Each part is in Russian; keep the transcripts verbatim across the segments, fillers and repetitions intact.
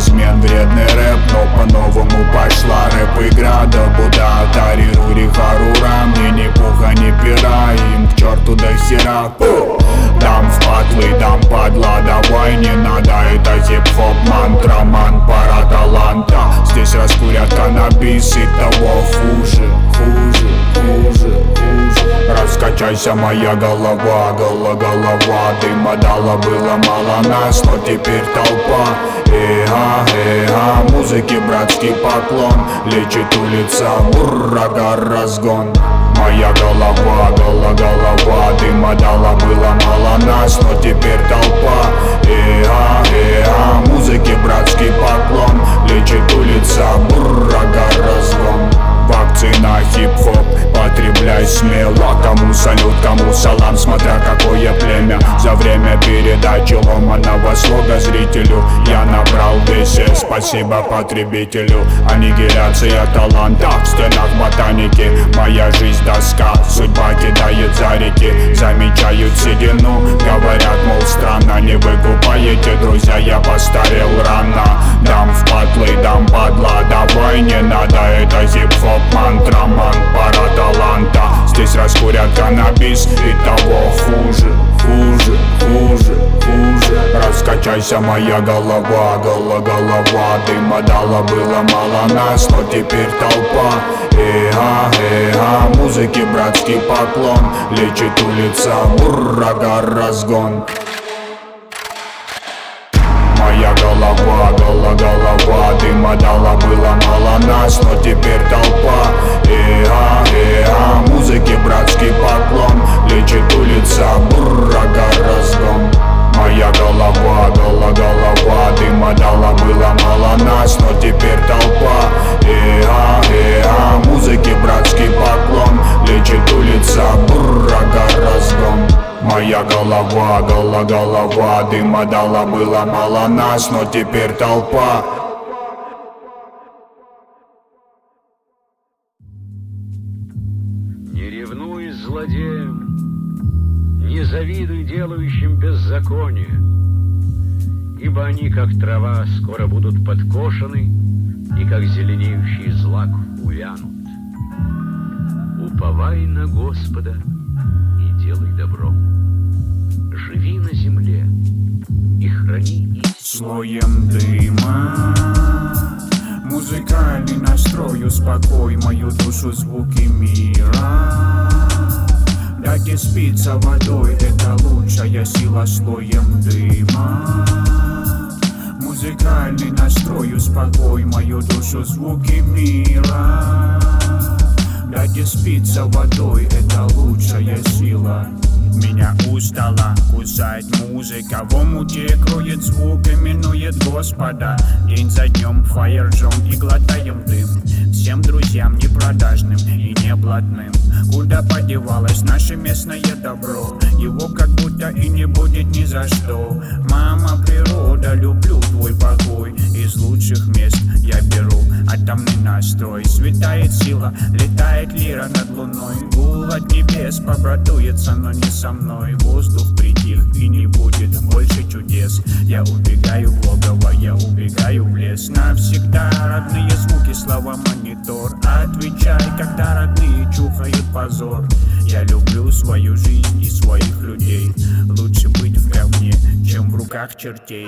измен вредный рэп, но по-новому пошла рэп-игра. Да буда, Атари, Рури, Харура, мне ни пуха, ни пера, им к черту до хера. Дам в патлы, дам падла, давай не надо, это хип-хоп мантра, ман, пара таланта. Здесь раскурят каннабис и того хуже, хуже, хуже, хуже. Раскачайся, моя голова, голова, голова. Дыма дала, было мало нас, но теперь толпа. Эга, эга, музыке братский поклон. Лечит улица, буррага, разгон. Моя голова, голова, голова. Дыма дала, было мало нас, но теперь толпа. Эга, эга, музыке братский поклон. Лечит улица, буррага, разгон. Вакцина, хип-хоп, потребляй смело. Кому салют, кому салам, смотря какое племя. За время передачи ломаного слога зрителю я набрал весе, спасибо потребителю. Аннигиляция таланта в стенах ботаники. Моя жизнь доска, судьба кидает за реки. Замечают седину, говорят, мол, странно. Не выкупаете, друзья, я постарел рано. Дам в патлы, дам падла, давай не надо, это хип-хоп мантра, ман, пара таланта. Здесь раскурят каннабис и того хуже, хуже, хуже, хуже. Раскачайся, моя голова, голова, голова. Дыма дала, было мало нас, но теперь толпа. Эга, эга, музыке братский поклон. Лечит улица, буррага, разгон. Моя голова, голова, голова. Дыма дала, было мало нас, но теперь толпа. Эга, эга, музыке братский поклон. Лечит улица, буррага, разгон. Моя голова, голова, голова. Дыма дала, было мало нас, но теперь толпа. Эга, эга, музыке братский поклон. Лечит улица, буррага, разгон. Моя голова, голова, голова. Дыма дала, было мало нас, но теперь толпа. Не ревнуй с злодеем, не завидуй делающим беззаконие, ибо они, как трава, скоро будут подкошены, и как зеленеющий злак увянут. Уповай на Господа и делай добро. Живи на земле и храни истину. Слоем дыма музыкальный настрой, успокой мою душу, звуки мира. Дайте спиться водой, это лучшая сила. Слоем дыма музыкальный настрой, успокой мою душу, звуки мира. Дайте спиться водой, это лучшая сила. Меня устала кусать музыка, в омуте кроет звук, именует Господа. День за днем фаер-жжем и глотаем дым. Всем друзьям непродажным и неблатным. Куда подевалось наше местное добро? Его как будто и не будет ни за что. Мама природа, люблю твой покой. Из лучших мест я беру атомный настрой. Светает сила, летает лира над луной. Гул от небес побратуется, но не со мной. Воздух притих и не будет больше чудес. Я убегаю в логово, я убегаю в лес. Навсегда родные звуки, слова монитор. Отвечай, когда родные чухают позор. Я люблю свою жизнь и своих людей. Лучше быть в говне, чем в руках чертей.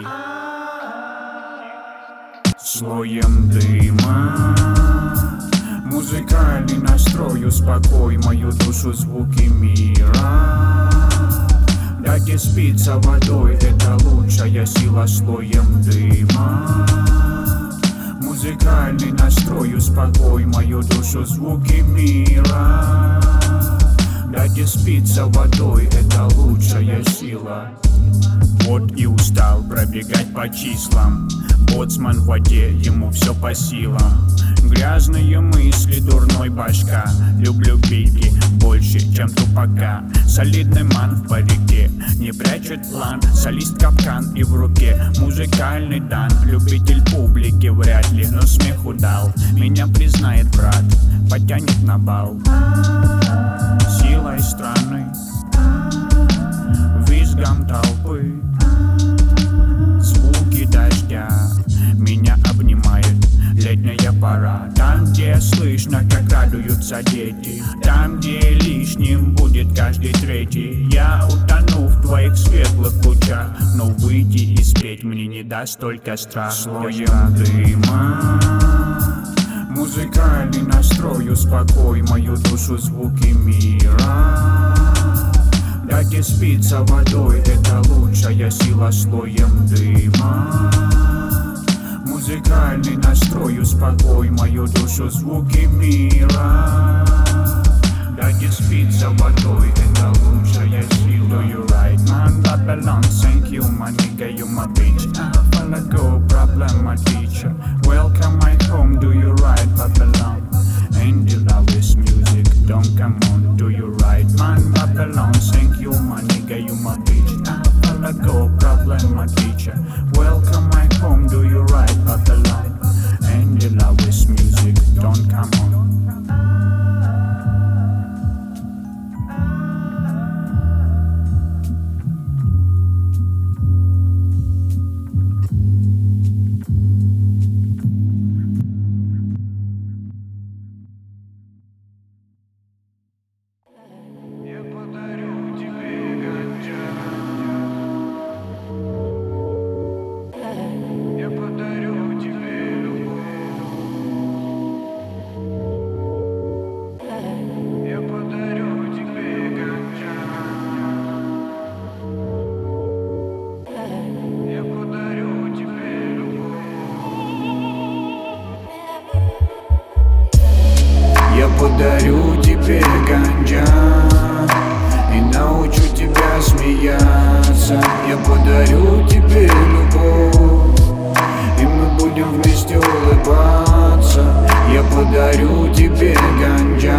Слоем дыма музыкальный настрой, успокой мою душу, звуки мира. Дайте спиться водой, это лучшая сила. Слоем дыма музыкальный настрой, успокой мою душу, звуки мира. Дайте спиться водой, это лучшая сила. Вот и устал пробегать по числам. Боцман в воде, ему все по силам. Грязные мысли, дурной башка. Люблю бейки больше, чем тупака. Солидный ман в парике, не прячет план. Солист капкан и в руке музыкальный дан. Любитель публики вряд ли, но смеху дал. Меня признает брат, потянет на бал. Силой страны, визгом толпы, звуки дождя меня придаст только страх. Слоем дыма музыкальный настрой, успокой мою душу звуки мира. Дайте спиться водой, это лучшая сила. Слоем дыма музыкальный настрой, успокой мою душу звуки мира. Дайте спиться водой, это лучшая сила. Do you right, man? Babylon, thank you, my nigga, you my bitch. I follow go, problem, my teacher. Welcome my home, do you right, Babylon? And you love this music, don't come on. Do you right, man? Babylon, thank you, my nigga, you my bitch. I follow go, problem, my teacher. Welcome my home, do you right, Babylon? And you love this music, don't come on. Я подарю тебе ганджа и научу тебя смеяться. Я подарю тебе любовь, и мы будем вместе улыбаться. Я подарю тебе ганджа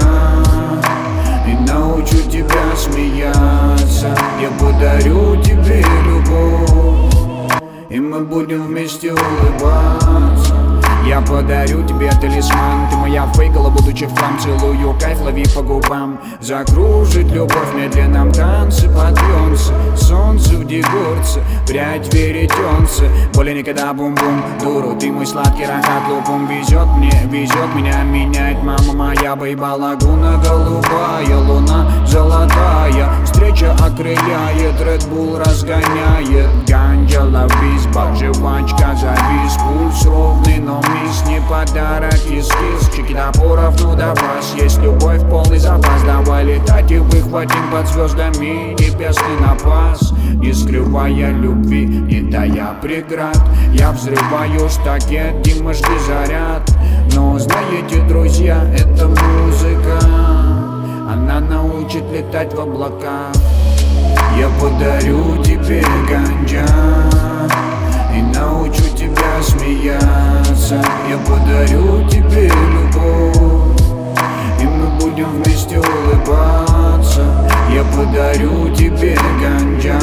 и научу тебя смеяться. Я подарю тебе любовь, и мы будем вместе улыбаться. Я подарю тебе талисман, ты моя фейгала, будучи в хлам. Целую кайф, лови по губам. Закружит любовь в медленном танце, подъемся. Солнце в дегурце, прядь веретенце. Более никогда бум-бум, дуру, ты мой сладкий рахат лупум. Везет мне, везет меня менять мама моя. Бейба лагуна голубая, луна золотая. Встреча окрыляет, Red Bull разгоняет. Ганджа, лавизба, жвачка, завис. Пульс ровный, но мисс не подарок, кис-кис. Чеки топоров, ну да вас есть любовь, полный запас. Давай летать и выхватим под звездами небесный напас. Не скрывая любви, не тая преград, я взрываю штакет, димажды заряд. Но знаете, друзья, эта музыка, она научит летать в облаках. Я подарю тебе ганджа и научу тебя смеяться. Я подарю тебе любовь, и мы будем вместе улыбаться. Я подарю тебе ганджа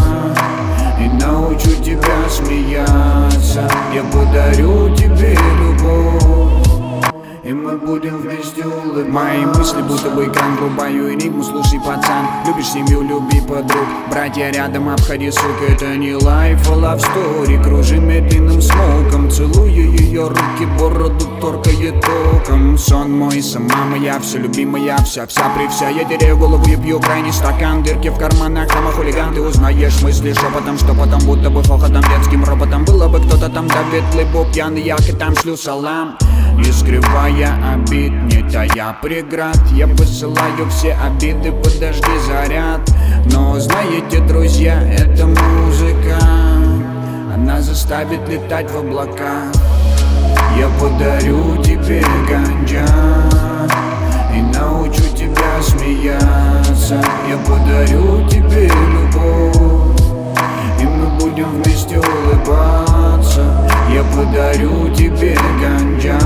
и научу тебя смеяться. Я подарю тебе любовь, и мы будем вместе улыбаться. Мои мысли будто бы экран, врубаю энигму. Слушай, пацан, любишь семью, люби подруг. Братья рядом, обходи, сука, это не лайф, а love story. Кружим медленным смоком, целую ее руки, бороду торкает током. Сон мой, сама моя, все любимая, вся-вся при вся. Я теряю голову и пью крайний стакан. Дырки в карманах, там хулиган. Ты узнаешь мысли шепотом, что потом, будто бы хохотом, детским роботом. Было бы кто-то там, да ветлый боб пьяный, я и там шлю салам. Не скрывая обид, не тая преград, я посылаю все обиды под дожди заряд. Но знаете, друзья, эта музыка, она заставит летать в облака. Я подарю тебе ганджа и научу тебя смеяться. Я подарю тебе любовь, и мы будем вместе улыбаться. Я подарю тебе ганджа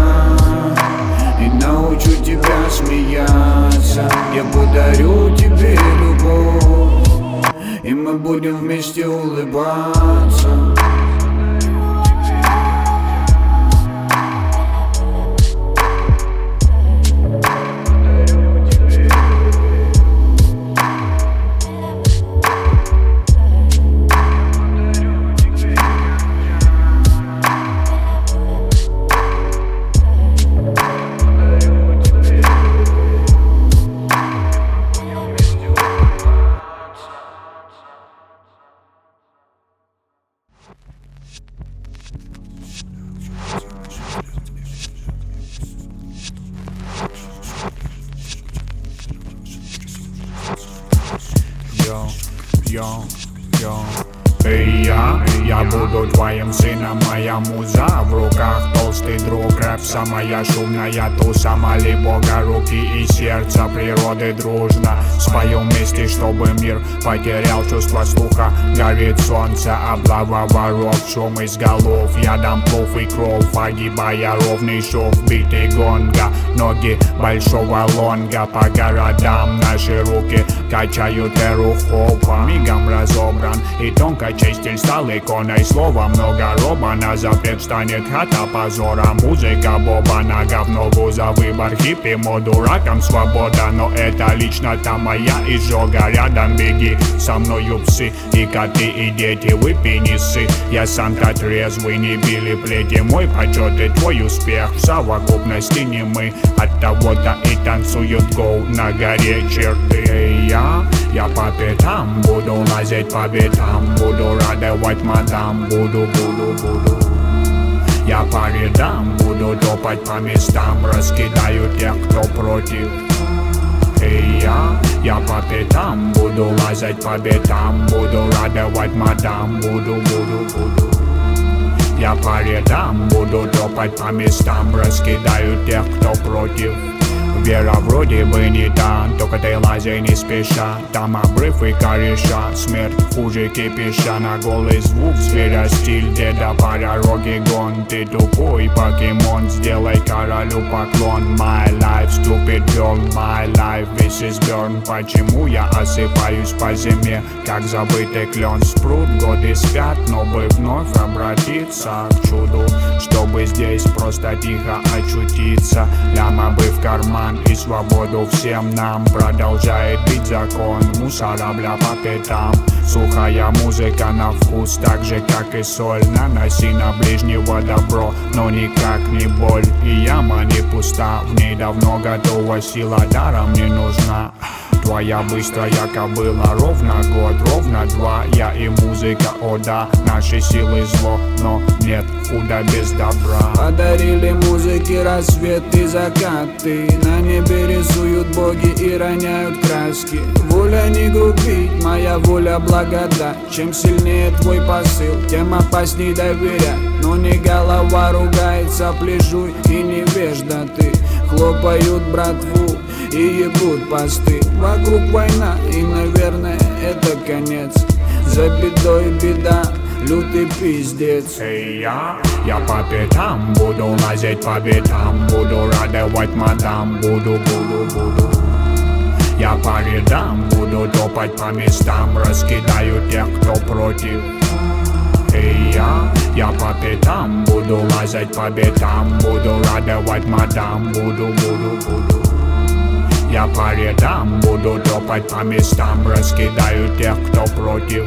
и научу тебя смеяться. Я подарю тебе любовь, и мы будем вместе улыбаться. Я буду твоим сыном, моя муза в руках. Толстый друг, рэп, самая шумная туса. Моли Бога, руки и сердце природы дружно. Споем вместе, чтобы мир потерял чувство слуха. Горит солнце, облава воров, шум из голов. Я дам плов и кровь, огибая ровный шов. Биты гонга, ноги большого лонга. По городам наши руки качают эру хопа. Мигом разобран и тонко чистиль стал иконой. Слова много роба, на запрет станет хата позора. Музыка боба, на говно за выбор. Хиппи моду раком свобода, но это лично-то моя изжога. Рядом беги, со мною псы и коты и дети. Выпей, не ссы, я сам-то трезвый. Не били плети, мой почет и твой успех. В совокупности не мы, от того-то и танцуют гоу на горе черты. Эй, я, я по пятам буду лазить по битам. Буду радовать мадам, буду, буду, буду. Я по рядам буду топать по местам. Раскидаю тех, кто против. Эй, я, я по пятам буду лазать по битам. Буду радовать мадам, буду, буду, буду. Я по рядам буду топать по местам. Раскидаю тех, кто против. Вера вроде бы не та, только ты лазай не спеша. Там обрыв и кореша, смерть хуже кипиша. На голый звук зверя стиль деда по дороге гон. Ты тупой покемон, сделай королю поклон. My life, stupid girl, my life, this is burn. Почему я осыпаюсь по зиме, как забытый клен? Спрут, годы спят, но бы вновь обратиться к чуду, чтобы здесь просто тихо очутиться. Ляма бы в карман и свободу всем нам. Продолжает бить закон, мусора бля по пятам. Сухая музыка на вкус, так же как и соль. Наноси на ближнего добро, но никак не боль. И яма не пуста, в ней давно готова сила, даром не нужна. Твоя быстрая кобыла, ровно год, ровно два. Я и музыка, о да, наши силы зло, но нет худа без добра. Подарили музыке рассвет и закаты. На небе рисуют боги и роняют краски. Воля не грубить, моя воля благодать. Чем сильнее твой посыл, тем опасней доверять. Но не голова ругается, плежуй и невежда ты. Хлопают братву и ебут посты. Вокруг война и, наверное, это конец. За бедой беда, лютый пиздец. Эй, я, я по пятам буду лазить по битам. Буду радовать мадам, буду, буду, буду. Я по рядам буду топать по местам. Раскидаю тех, кто против. Эй, я, я по пятам буду лазать по битам. Буду радовать мадам, буду, буду, буду. Я по рядам буду топать по местам. Раскидаю тех, кто против.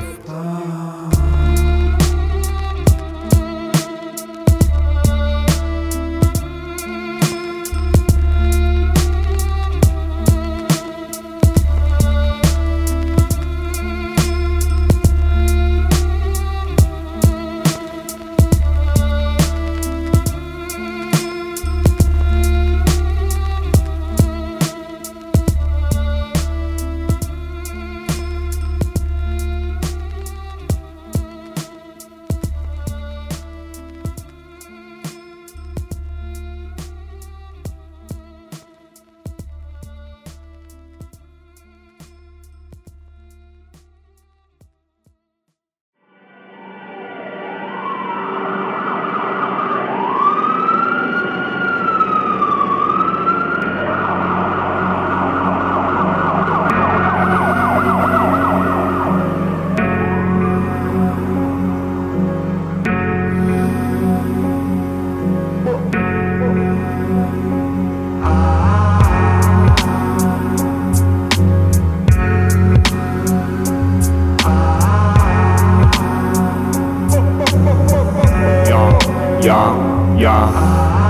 Я, я по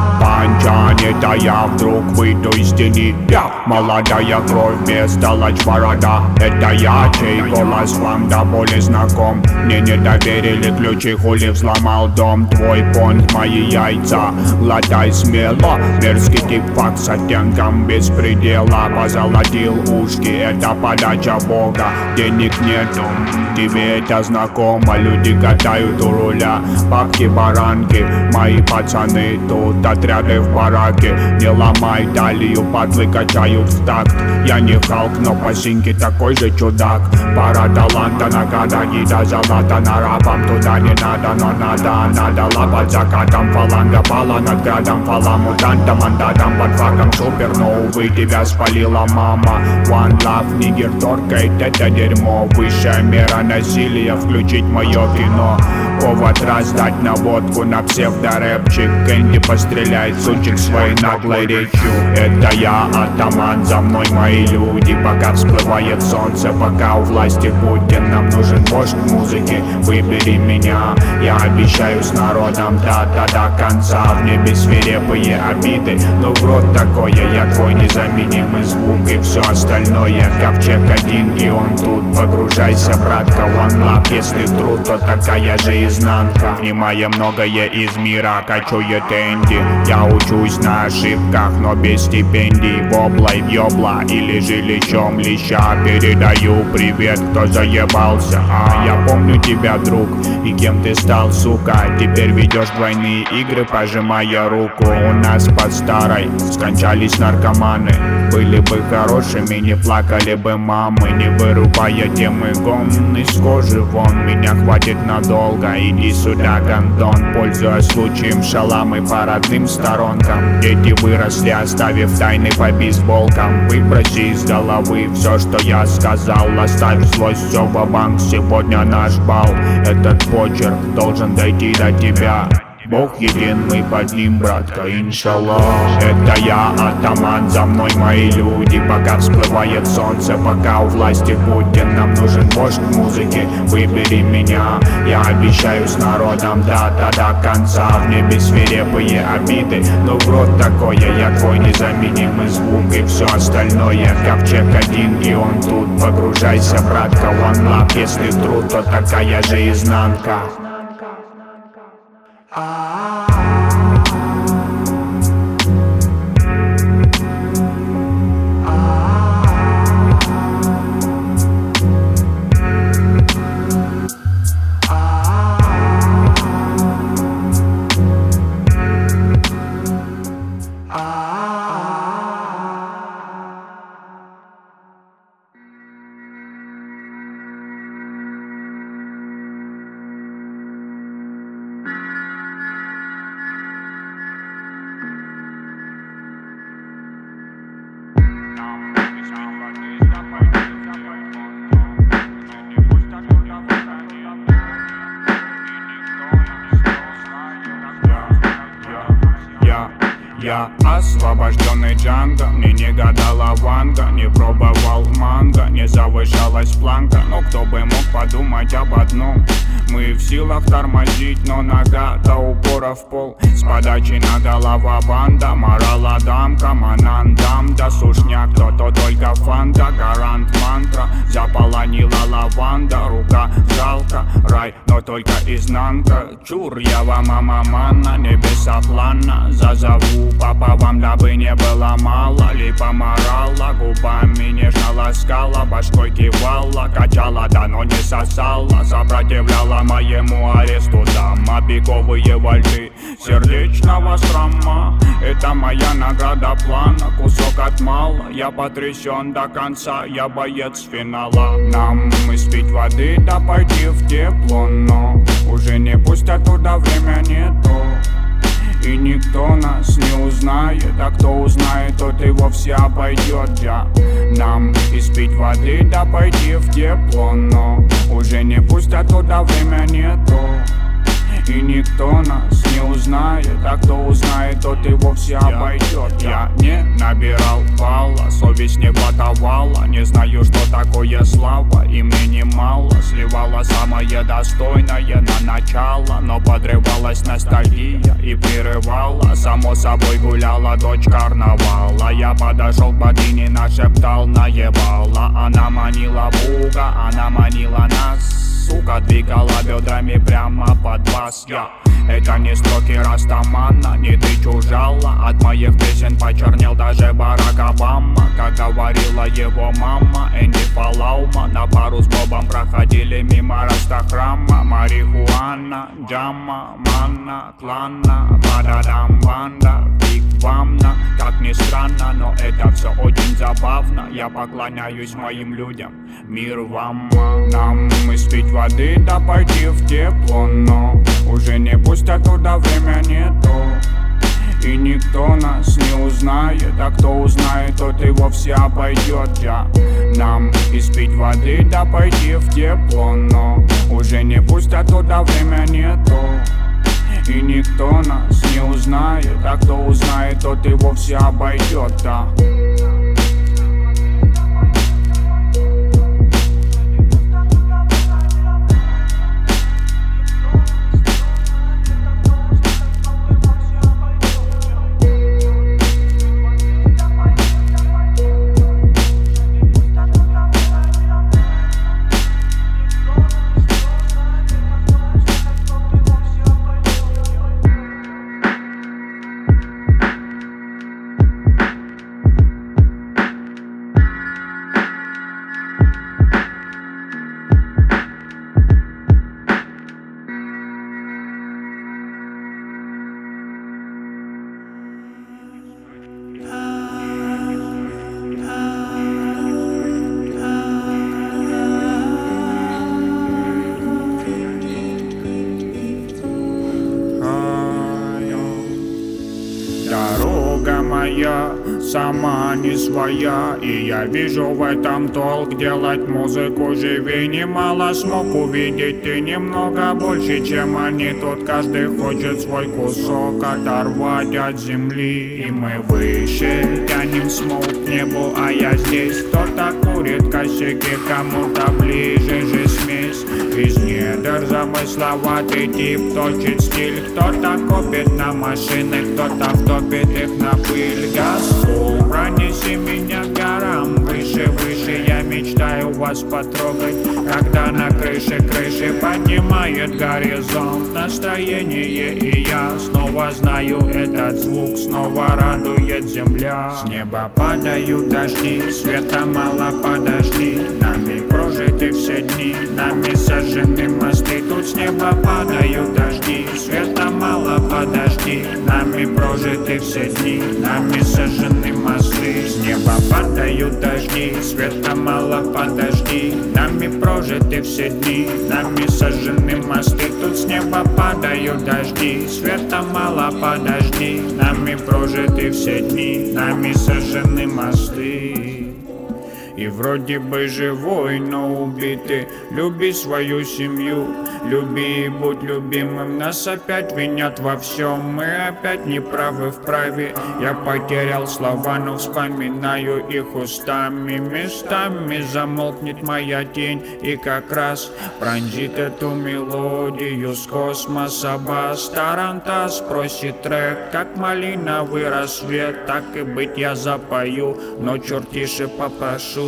окончан. Это я вдруг выйду из тени. Я молодая кровь вместо лач-борода. Это я, чей голос вам до боли знаком. Мне не доверили ключи, хули взломал дом. Твой понт, мои яйца, глотай смело. Мерзкий тип-фак с оттенком беспредела. Позолотил ушки, это подача бога. Денег нету, тебе это знакомо. Люди катают у руля, бабки-баранки. Мои пацаны тут, отряды в бараке. Не ломай талию, падлы качают в такт. Я не Халк, но по синьке такой же чудак. Пара таланта, награда, гида, золота на рапом. Туда не надо, но надо, надо лапать закатом. Фаланга пала над градом, фала мутантом, мандатом, под флагом супер, но увы, тебя спалила мама. One love, нигер торкает это дерьмо. Высшая мера насилия, включить мое кино. Повод раздать наводку на псевдорэпчик. Кэнди постреляет сучек своей наглой речью. Это я, атаман, за мной мои люди. Пока всплывает солнце, пока у власти Путин. Нам нужен вождь музыки, выбери меня. Я обещаю с народом да-да до конца. В небе свирепые обиды, но в рот такое. Я твой незаменимый звук и все остальное. Ковчег один и он тут. Погружайся, братка, one love. Если труд, то такая же изнанка. Внимая многое из мира, качует энди. Я учусь на ошибках, но без стипендий. Воблой в ёбла или же лечом леща. Передаю привет, кто заебался. А я помню тебя, друг, и кем ты стал, сука. Теперь ведешь двойные игры, пожимая руку. У нас под старой скончались наркоманы. Были бы хорошими, не плакали бы мамы. Не вырубая темы гон из кожи вон. Меня хватит надолго, иди сюда, гондон. Пользуясь случаем, шаламы по родным сторонкам. Дети выросли, оставив тайны по бейсболкам. Выброси из головы все, что я сказал. Оставь злость, все ва-банк, сегодня наш бал. Этот почерк должен дойти до тебя. Бог един, мы под ним, братка, иншаллах. Это я, атаман, за мной мои люди. Пока всплывает солнце, пока у власти Путин. Нам нужен вождь музыки, выбери меня. Я обещаю с народом да-да до конца. В небе свирепые обиды, но в рот такое. Я твой незаменимый звук и все остальное. Ковчег один и он тут. Погружайся, братка, one love. Если труд, то такая же изнанка. Ah. Я освобожденный Джанго, мне не гадала Ванга. Не пробовал манго, не завышалась планка. Но кто бы мог подумать об одном: мы в силах тормозить, но нога до упора в пол. С подачи надала банда, морала дамка, манандам. Да сушняк, кто-то только фанта, гарант мантра. Заполонила лаванда, рука жалко, рай, но только изнанка. Чур, я вам мама-манна, небеса плана. Зазову папа вам, дабы не было мало. Липа морала, губами нежно ласкала, башкой кивала, качала, да но не сосала. Сопротивляла моему аресту дама, пиковые вольты сердечного срама. Это моя награда плана, кусок от мала. Я потрясен до конца, я боец финала. Нам испить воды, да пойти в тепло, но уже не пустят туда, время нету. И никто нас не узнает, а кто узнает, тот и вовсе обойдет. Я. Нам испить воды, да пойти в тепло, но уже не пустят туда, время нету. И никто нас не узнает, а кто узнает, тот и вовсе обойдет. Я не набирал балла, совесть не готовала. Не знаю, что такое слава, и мне немало. Сливала самое достойное на начало, но подрывалась ностальгия и прерывала. Само собой гуляла дочь карнавала. Я подошел к богине, нашептал, наебала. Она манила Бога, она манила нас. Сука, двигала бедрами прямо под вас. Я это не строки Растамана, не ты чужала. От моих песен почернел даже Барак Обама. Как говорила его мама, Энди Фалаума. На пару с Бобом проходили мимо Растахрама. Марихуана, джама, манна, клана, бададам, банда, биг вамна. Как ни странно, но это все очень забавно. Я поклоняюсь моим людям, мир вам. Нам испить воды, да пойти в тепло, но уже не пустят туда, время нету. И никто нас не узнает, а кто узнает, тот и вовсе обойдет. Я нам испить воды, да пойти в тепло, но уже не пустят туда, время нету. И никто нас не узнает, а кто узнает, тот и вовсе обойдет, да. Дорога моя сама не своя, и я вижу в этом толк. Делать музыку живей немало смог увидеть и немного больше, чем они. Тут каждый хочет свой кусок оторвать от земли. И мы выше тянем смог к небу, а я здесь. Кто-то курит косяки, кому-то ближе же смесь. Из недр замысловатый тип точит стиль. Кто-то копит на машины, кто-то втопит их на пыль. Газфул, пронеси меня к горам, выше, выше. Я мечтаю вас потрогать, когда на крыше крыши поднимает горизонт настроение. И я снова знаю этот звук, снова радует земля. С неба падают дожди, света мало, подожди. Нами прожиты все дни, нами сожжены мосты. Тут с неба падают дожди, света мало, подожди. Нами прожиты все дни, нами сожжены мосты. С неба падают дожди, света мало, подожди. Нами прожиты все дни, нами сожжены мосты. Тут с неба падают дожди, света мало, подожди. Нами прожиты все дни, нами сожжены мосты. И вроде бы живой, но убитый. Люби свою семью, люби и будь любимым. Нас опять винят во всем, мы опять неправы в праве. Я потерял слова, но вспоминаю их устами. Местами замолкнет моя тень, и как раз пронзит эту мелодию с космоса бас. Тарантас просит трек, как малиновый рассвет. Так и быть я запою, но черт тише попрошу.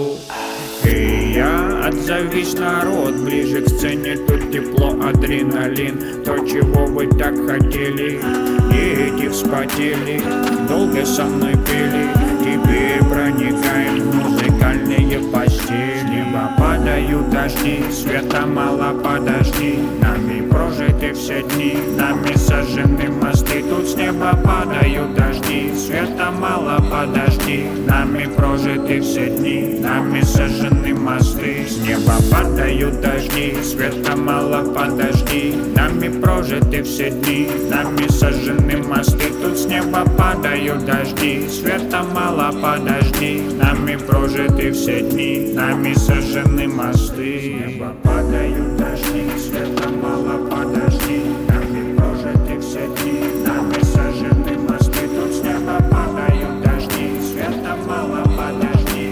И я отзовись, народ, ближе к сцене. Тут тепло, адреналин, то, чего вы так хотели. Дети вспотели, долго со мной пели. Теперь проникаем в музыкальные постели. Небо падают дожди, света мало, подожди. Нами прожиты все дни, нами сожжены мосты. Тут с неба падают дожди, света мало, подожди. Нами прожиты все дни, нами сожжены мосты. С неба падают дожди, света мало, подожди. Нами прожиты все дни, нами сожжены мосты. Тут с неба падают дожди, света мало, подожди. Нами прожиты все дни, нами сожжены мосты. С неба падают дожди, света мало, подожди. Нами прожиты все дни, нами сожжены мосты. Тут с неба падают дожди, света мало, подожди.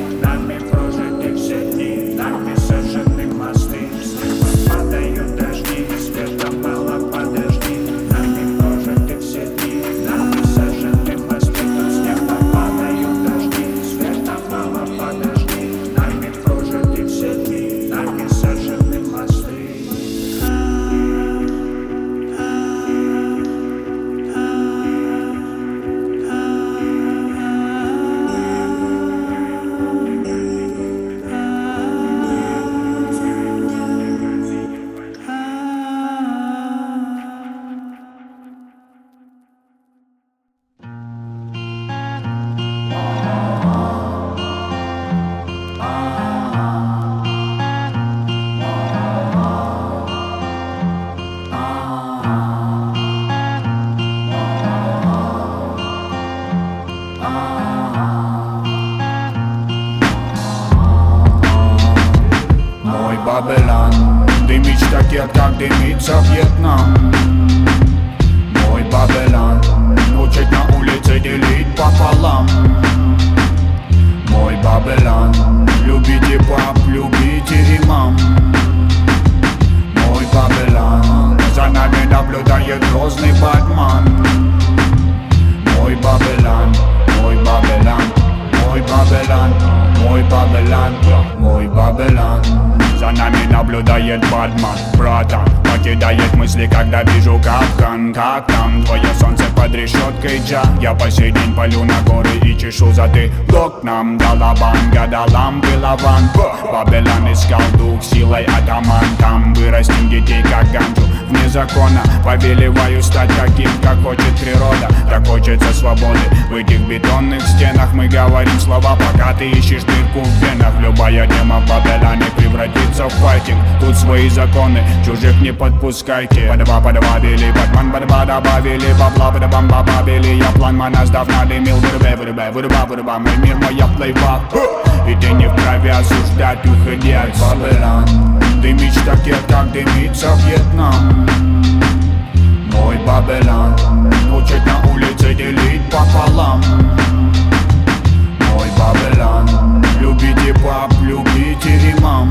наблюдает Бадман. Братан покидает мысли, когда вижу капкан. Как там твое солнце под решеткой, Джа? Я по сей день полю на горы и чешу затылок. Нам далабан, гадалам, пилован. Бабелан искал дух, силой атаман. Там вырастим детей, как ганджу. Вне закона повелеваю стать таким, как хочет природа. Так хочется свободы. В этих бетонных стенах мы говорим слова, пока ты ищешь дырку в венах. Любая тема в Бабеляне превратится в файтинг. Тут свои законы, чужих не подпускайте. По-два, по-два, били, Батман, по-два, добавили. Бабла, по-два, бабабили. Я план мана сдав, надымил, вырубай, вырубай, вырубай, вырубай. Мой мир, моя плейбак. И ты не вправе осуждать, уходи от Бабелян. Дымить такие, как дымится Вьетнам. Мой Бабелян учит на улице делить пополам. Мой Бабелян, любите пап, любите имам.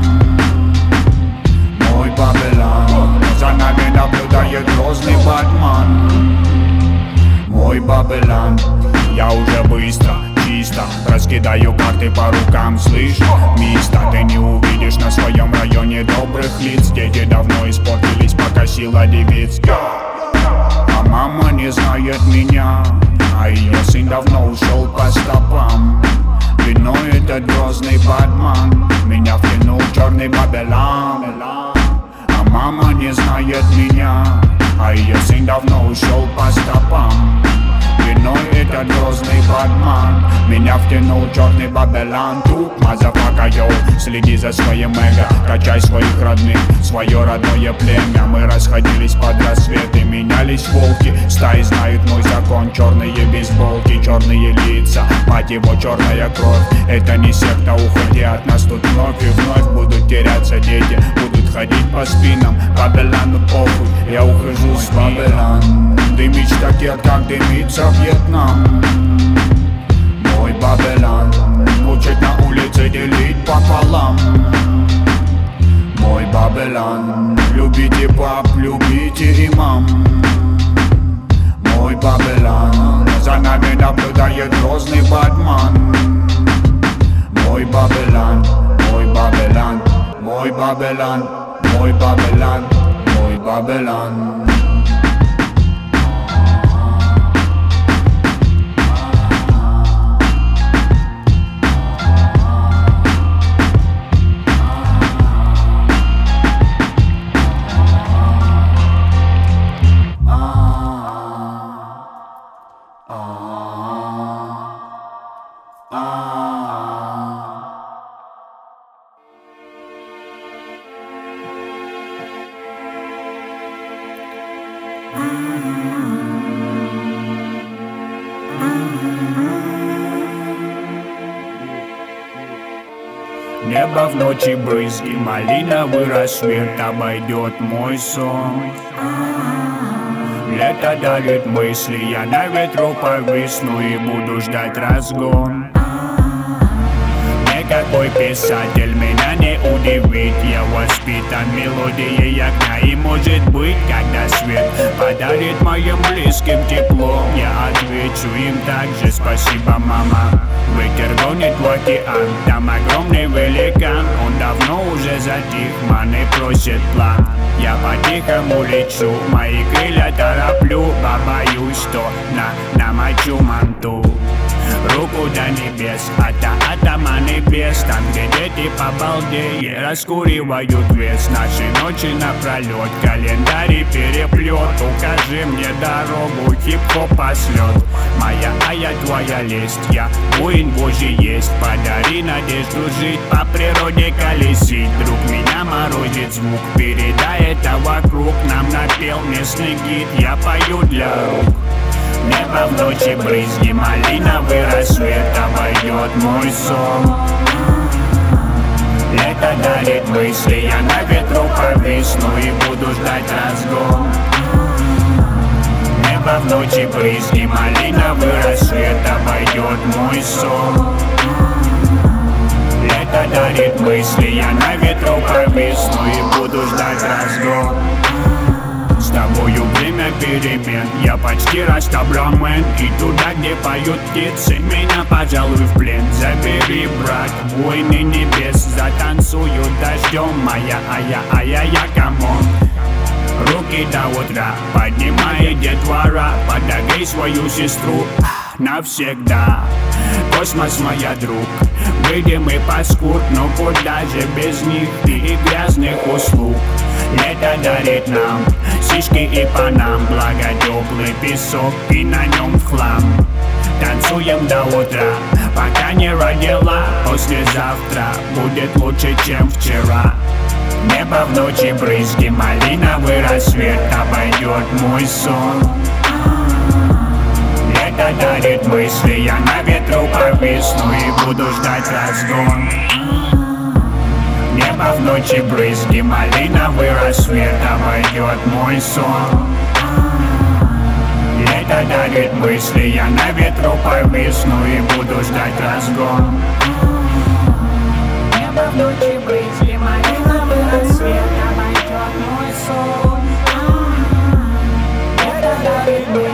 Мой Бабелян, за нами наблюдает грозный Батман. Мой Бабелян, я уже быстро, чисто раскидаю карты по рукам, слышь, мисто. Ты не увидишь на своем районе добрых лиц. Дети давно испортились, пока сила девиц. А мама не знает меня, а ее сын давно ушел по стопам. Виной этот грозный Батман меня втянул в черный Бабелян. А мама не знает меня, а ее сын давно ушел по стопам. Виной этот грозный Батман меня втянул черный Бабелян. Тут мазафака, йоу, следи за своим эго. Качай своих родных, свое родное племя. Мы расходились под рассвет и менялись волки. Стаи знают мой закон, черные бейсболки, черные лица, мать его, черная кровь. Это не секта, уходи от нас тут вновь и вновь. Будут теряться дети, будут ходить по спинам. Бабеляну похуй, я ухожу с Бабелян. Дымить такие, как дымится Вьетнам. Мой Бабелян учит на улице делить пополам. Мой Бабелян, любите пап, любите имам. Мой Бабелян, за нами наблюдает грозный Батман. Мой Бабелян, мой Бабелян, мой Бабелян, мой Бабелян, мой Бабелян. Небо в ночи брызги, малиновый рассвет обойдет мой сон. Лето дарит мысли, я на ветру повисну и буду ждать разгон. Никакой писатель меня не удивит, я воспитан мелодией огня. И может быть, когда свет подарит моим близким тепло, я отвечу им также: спасибо, мама. Ветер гонит в океан, там огромный великан. Он давно уже затих, маны просит план. Я по-тихому лечу, мои крылья тороплю, побоюсь, что на намочу манту. Руку до небес, ата атома небес. Там, где дети по балде раскуривают вес. Наши ночи напролет, календарь переплет. Укажи мне дорогу, хип-хоп пошлет. Моя, а я твоя лесть, я воин божий есть. Подари надежду жить, по природе колесить. Вдруг меня морозит звук, передай это вокруг. Нам напел местный гид, я пою для рук. Небо в ночи брызги, малиновый рассвет обойдет мой сон. Лето дарит мысли, я на ветру повисну и буду ждать разгон. Небо в ночи брызги, малиновый рассвет обойдет мой сон. Лето дарит мысли, я на ветру повисну и буду ждать разгон. тобою время перемен. Я почти растабрамен, и туда, где поют птицы, меня, пожалуй, в плен забери, брат. Войны небес затанцуют дождем, моя, ая, ая, я, камон. Руки до утра, поднимай детвора, подогрей свою сестру навсегда. Космос, моя друг, выйдем и паскуд, но куда же без них и грязных услуг. Лето дарит нам сишки и панам, благо теплый песок и на нем в хлам. Танцуем до утра, пока не родила. Послезавтра будет лучше, чем вчера. Небо в ночи брызги, малиновый рассвет обойдет мой сон. Лето дарит мысли, я на ветру повисну и буду ждать разгон. Небо в ночи брызги, малиновый рассвет обойдет мой сон. Лето дарит мысли, я на ветру повисну и буду ждать разгон. Небо в ночи брызги, малиновый рассвет обойдет мой сон. Лето дарит мысли.